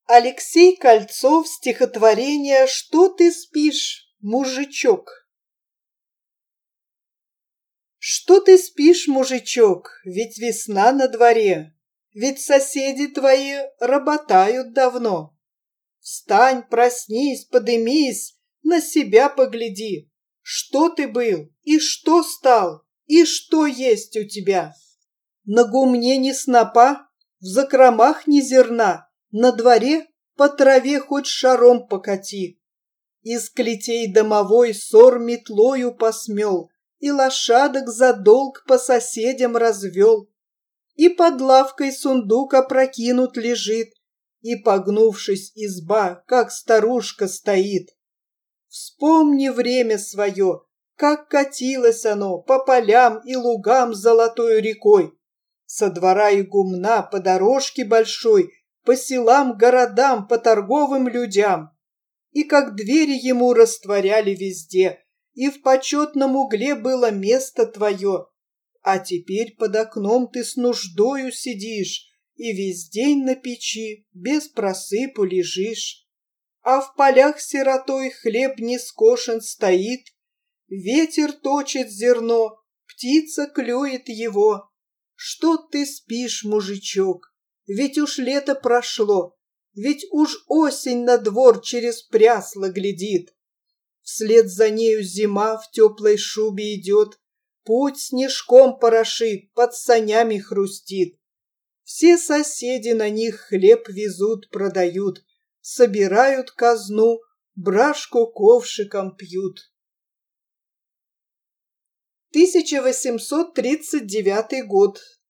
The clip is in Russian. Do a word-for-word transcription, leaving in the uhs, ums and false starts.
Алексей Кольцов, стихотворение «Что ты спишь, мужичок?» Что ты спишь, мужичок, ведь весна на дворе, ведь соседи твои работают давно. Встань, проснись, подымись, на себя погляди. Что ты был, и что стал, и что есть у тебя? На гумне ни снопа, в закромах ни зерна, на дворе по траве хоть шаром покати. Из клетей домовой сор метлою посмел, и лошадок за долг по соседям развел. И под лавкой сундук опрокинут лежит, и, погнувшись, изба, как старушка, стоит. Вспомни время свое, как катилось оно по полям и лугам золотой рекой. Со двора и гумна по дорожке большой, по селам, городам, по торговым людям. И как двери ему растворяли везде, и в почетном угле было место твое. А теперь под окном ты с нуждою сидишь, и весь день на печи без просыпу лежишь. А в полях сиротой хлеб не скошен стоит, ветер точит зерно, птица клюет его. Что ты спишь, мужичок, ведь уж лето прошло, ведь уж осень на двор через прясло глядит. Вслед за нею зима в теплой шубе идет, путь снежком порошит, под санями хрустит. Все соседи на них хлеб везут, продают, собирают казну, брашку ковшиком пьют. тысяча восемьсот тридцать девятый год.